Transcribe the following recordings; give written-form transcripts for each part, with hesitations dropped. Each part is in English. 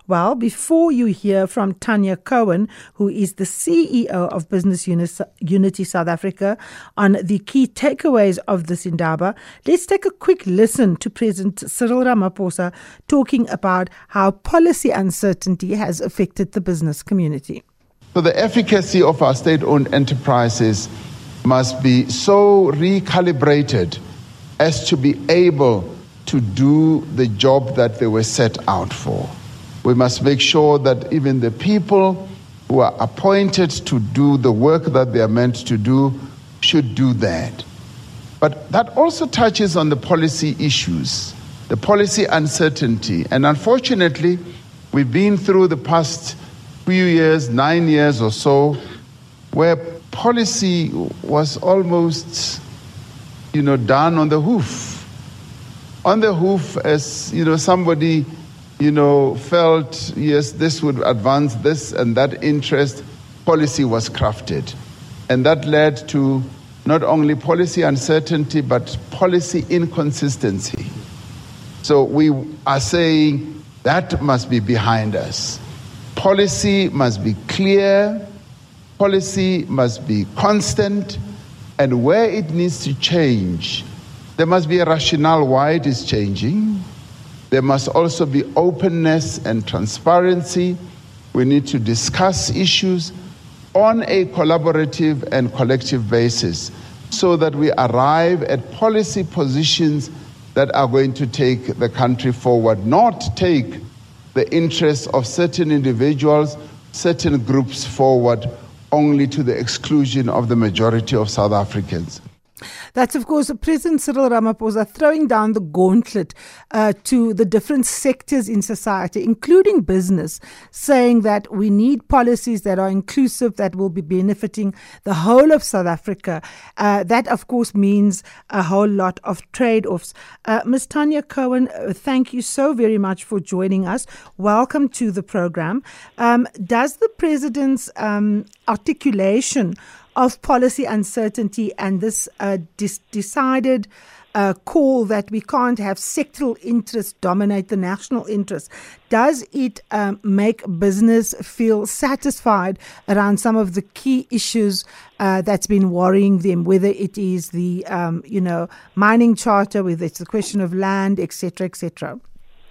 Well, before you hear from Tanya Cohen, who is the CEO of Business Unity South Africa, on the key takeaways of this Indaba, let's take a quick listen to President Cyril Ramaphosa talking about how policy uncertainty has affected the business community. So the efficacy of our state-owned enterprises must be so recalibrated as to be able to do the job that they were set out for. We must make sure that even the people who are appointed to do the work that they are meant to do should do that. But that also touches on the policy issues, the policy uncertainty. And unfortunately, we've been through the past few years, 9 years or so, where policy was almost, done on the hoof. On the hoof as, somebody felt, yes, this would advance this and that interest, policy was crafted. And that led to not only policy uncertainty, but policy inconsistency. So we are saying that must be behind us. Policy must be clear, policy must be constant, and where it needs to change, there must be a rationale why it is changing. There must also be openness and transparency. We need to discuss issues on a collaborative and collective basis so that we arrive at policy positions that are going to take the country forward, not take the interests of certain individuals, certain groups forward, only to the exclusion of the majority of South Africans. That's, of course, President Cyril Ramaphosa throwing down the gauntlet to the different sectors in society, including business, saying that we need policies that are inclusive, that will be benefiting the whole of South Africa. That, of course, means a whole lot of trade-offs. Ms. Tanya Cohen, thank you so very much for joining us. Welcome to the program. Does the President's articulation of policy uncertainty and this decided call that we can't have sectoral interests dominate the national interest, does it make business feel satisfied around some of the key issues that's been worrying them, whether it is the mining charter, whether it's the question of land, etc., etc.?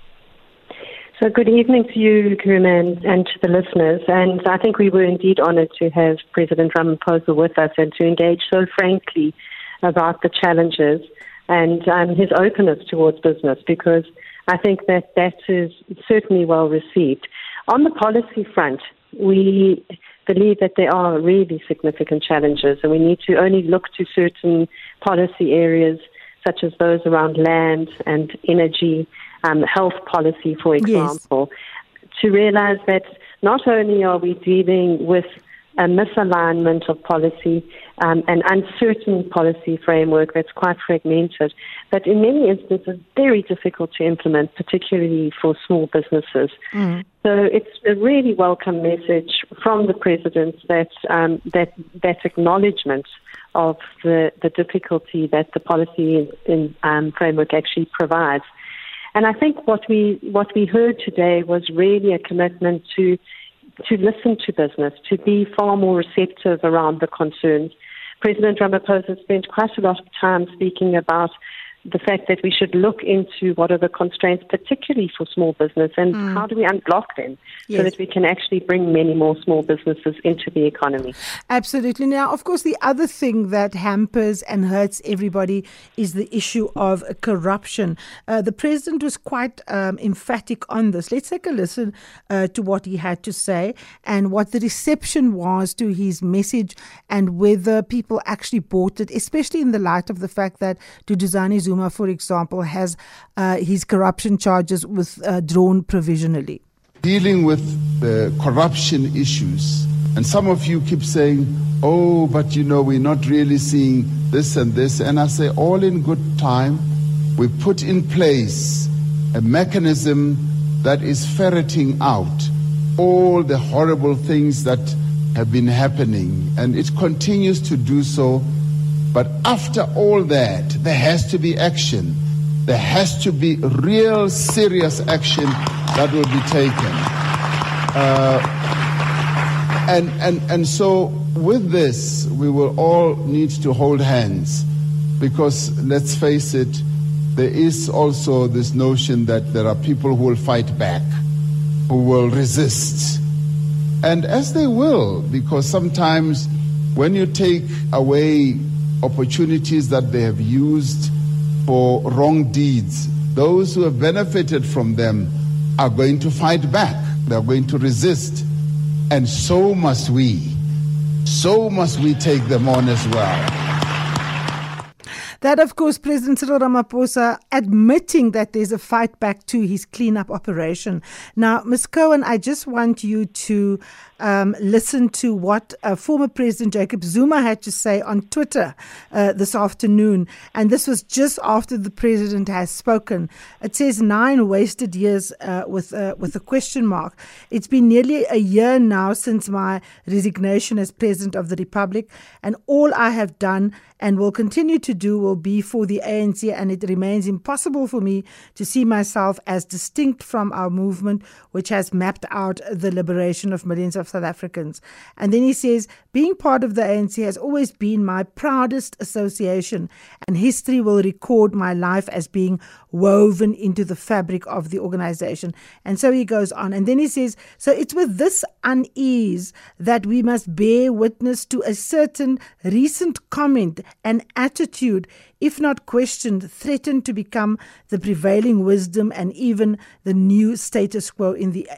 So good evening to you, Karima, and to the listeners. And I think we were indeed honored to have President Ramaphosa with us and to engage so frankly about the challenges and his openness towards business, because I think that is certainly well received. On the policy front, we believe that there are really significant challenges, and we need to only look to certain policy areas such as those around land and energy, health policy, for example, to realize that not only are we dealing with a misalignment of policy, an uncertain policy framework that's quite fragmented, but in many instances very difficult to implement, particularly for small businesses. So it's a really welcome message from the President that that acknowledgement of the difficulty that the policy framework actually provides. And I think what we heard today was really a commitment to listen to business, to be far more receptive around the concerns. President Ramaphosa spent quite a lot of time speaking about the fact that we should look into what are the constraints, particularly for small business, and how do we unblock them so that we can actually bring many more small businesses into the economy. Absolutely. Now, of course, the other thing that hampers and hurts everybody is the issue of corruption. The President was quite emphatic on this. Let's take a listen to what he had to say and what the reception was to his message and whether people actually bought it, especially in the light of the fact that Duduzane Zuma, for example, has his corruption charges withdrawn provisionally. Dealing with the corruption issues, and some of you keep saying, oh, but we're not really seeing this and this. And I say, all in good time, we put in place a mechanism that is ferreting out all the horrible things that have been happening, and it continues to do so. But after all that, there has to be action. There has to be real serious action that will be taken. And so with this, we will all need to hold hands, because let's face it, there is also this notion that there are people who will fight back, who will resist. And as they will, because sometimes when you take away opportunities that they have used for wrong deeds, those who have benefited from them are going to fight back. They're going to resist. And so must we. So must we take them on as well. That, of course, President Cyril Ramaphosa admitting that there's a fight back to his cleanup operation. Now, Ms. Cohen, I just want you to listen to what former President Jacob Zuma had to say on Twitter this afternoon. And this was just after the president has spoken. It says 9 wasted years with a question mark. It's been nearly a year now since my resignation as President of the Republic, and all I have done and will continue to do will be for the ANC, and it remains impossible for me to see myself as distinct from our movement, which has mapped out the liberation of millions of South Africans. And then he says, being part of the ANC has always been my proudest association, and history will record my life as being woven into the fabric of the organization. And so he goes on. And then he says, so it's with this unease that we must bear witness to a certain recent comment and attitude, if not questioned, threatened to become the prevailing wisdom and even the new status quo in the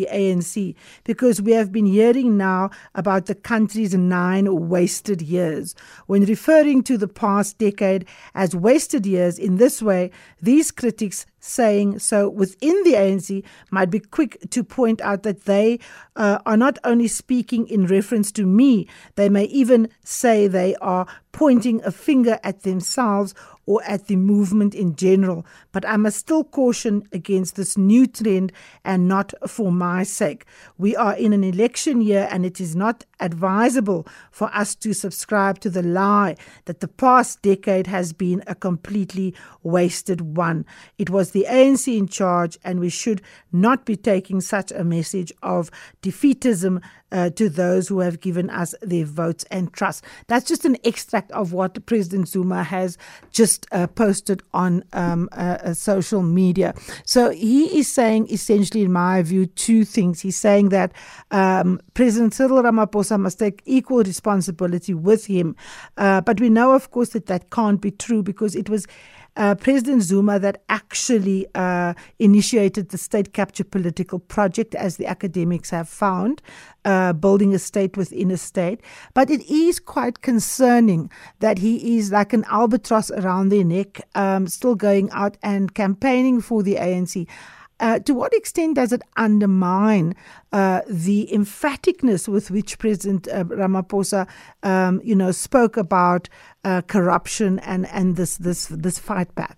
ANC. Because we have been hearing now about the country's 9 wasted years. When referring to the past decade as wasted years in this way, these critics saying so within the ANC might be quick to point out that they are not only speaking in reference to me, they may even say they are pointing a finger at themselves or at the movement in general. But I must still caution against this new trend, and not for my sake. We are in an election year, and it is not advisable for us to subscribe to the lie that the past decade has been a completely wasted one. It was the ANC in charge, and we should not be taking such a message of defeatism to those who have given us their votes and trust. That's just an extract of what President Zuma has just posted on social media. So he is saying, essentially, in my view, 2 things. He's saying that President Cyril Ramaphosa must take equal responsibility with him. But we know, of course, that that can't be true, because it was President Zuma that actually initiated the state capture political project, as the academics have found, building a state within a state. But it is quite concerning that he is like an albatross around their neck, still going out and campaigning for the ANC. To what extent does it undermine the emphaticness with which President Ramaphosa, spoke about corruption and this fight back?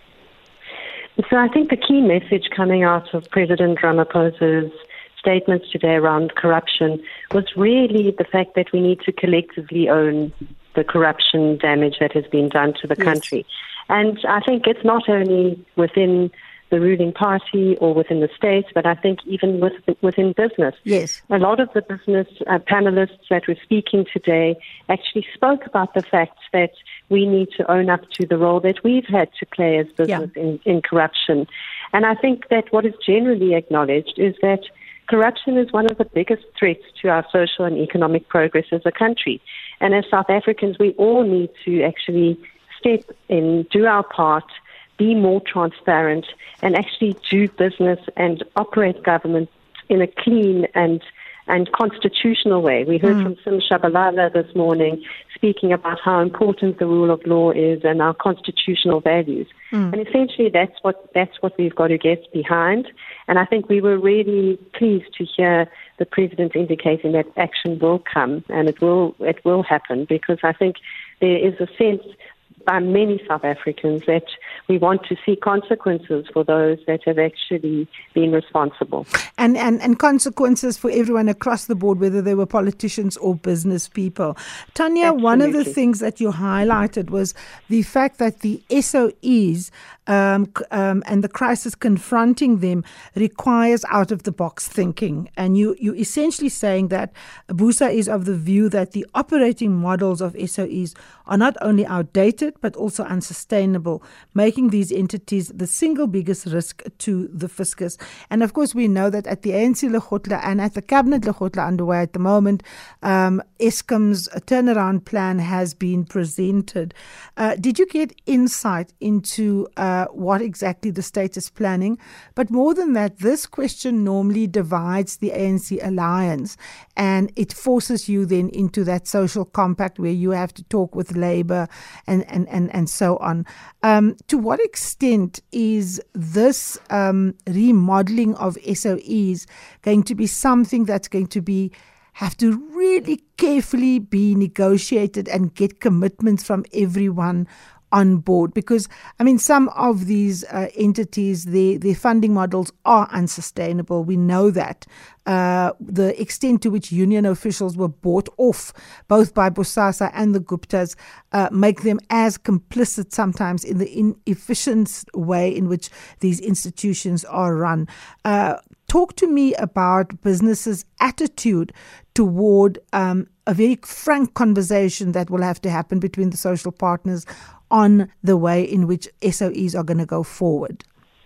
So I think the key message coming out of President Ramaphosa's statements today around corruption was really the fact that we need to collectively own the corruption damage that has been done to the country. And I think it's not only within the ruling party or within the state, but I think even within business. Yes. A lot of the business panelists that were speaking today actually spoke about the fact that we need to own up to the role that we've had to play as business in corruption. And I think that what is generally acknowledged is that corruption is one of the biggest threats to our social and economic progress as a country. And as South Africans, we all need to actually step in, do our part, be more transparent, and actually do business and operate government in a clean and constitutional way. We heard from Sim Shabalala this morning speaking about how important the rule of law is and our constitutional values. And essentially that's what we've got to get behind. And I think we were really pleased to hear the President indicating that action will come and it will happen, because I think there is a sense by many South Africans that we want to see consequences for those that have actually been responsible. And consequences for everyone across the board, whether they were politicians or business people. Tanya, Absolutely. One of the things that you highlighted was the fact that the SOEs and the crisis confronting them requires out-of-the-box thinking. And you essentially saying that BUSA is of the view that the operating models of SOEs are not only outdated but also unsustainable, making these entities the single biggest risk to the fiscus. And of course, we know that at the ANC Lekgotla and at the Cabinet Lekgotla underway at the moment, Eskom's turnaround plan has been presented. Did you get insight into what exactly the state is planning? But more than that, this question normally divides the ANC alliance, and it forces you then into that social compact where you have to talk with Labour and so on. To what extent is this remodeling of SOEs going to be something that's going to have to really carefully be negotiated and get commitments from everyone on board? Because, I mean, some of these entities, their funding models are unsustainable. We know that. The extent to which union officials were bought off, both by Bosasa and the Guptas, make them as complicit sometimes in the inefficient way in which these institutions are run. Talk to me about businesses' attitude toward a very frank conversation that will have to happen between the social partners on the way in which SOEs are going to go forward.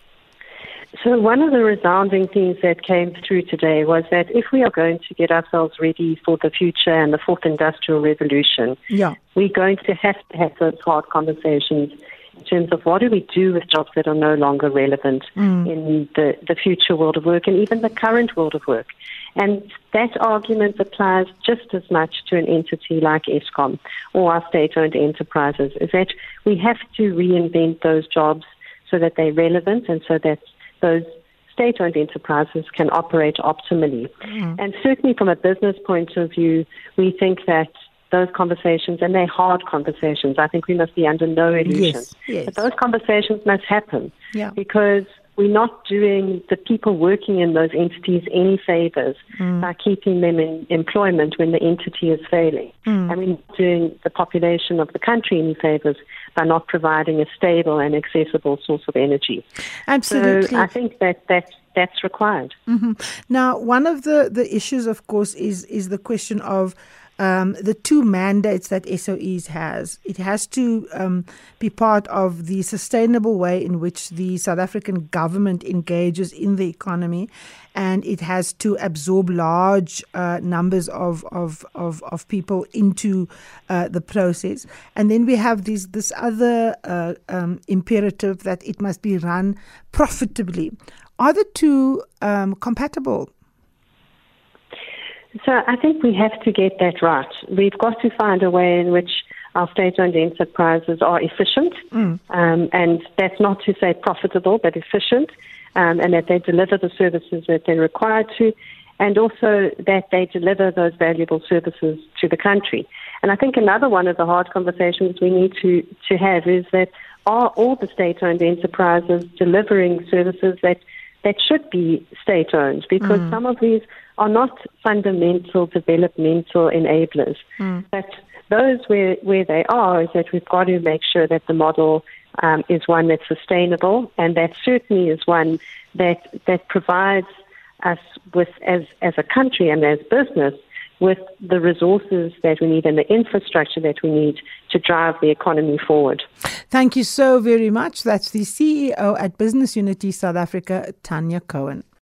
So one of the resounding things that came through today was that if we are going to get ourselves ready for the future and the fourth industrial revolution, we're going to have those hard conversations in terms of what do we do with jobs that are no longer relevant in the future world of work and even the current world of work. And that argument applies just as much to an entity like Eskom or our state-owned enterprises, is that we have to reinvent those jobs so that they're relevant and so that those state-owned enterprises can operate optimally. And certainly from a business point of view, we think that those conversations, and they're hard conversations, I think we must be under no illusion. Yes. But those conversations must happen because we're not doing the people working in those entities any favors by keeping them in employment when the entity is failing. And we're not doing the population of the country any favors by not providing a stable and accessible source of energy. Absolutely. So I think that's required. Now, one of the issues, of course, is the question of the two mandates that SOEs has. It has to be part of the sustainable way in which the South African government engages in the economy, and it has to absorb large numbers of people into the process. And then we have this other imperative that it must be run profitably. Are the two compatible? So I think we have to get that right. We've got to find a way in which our state-owned enterprises are efficient, and that's not to say profitable, but efficient, and that they deliver the services that they're required to, and also that they deliver those valuable services to the country. And I think another one of the hard conversations we need to have is that are all the state-owned enterprises delivering services that should be state-owned? Because some of these are not fundamental developmental enablers. But those where they are is that we've got to make sure that the model is one that's sustainable, and that certainly is one that provides us with, as a country and as business, with the resources that we need and the infrastructure that we need to drive the economy forward. Thank you so very much. That's the CEO at Business Unity South Africa, Tanya Cohen.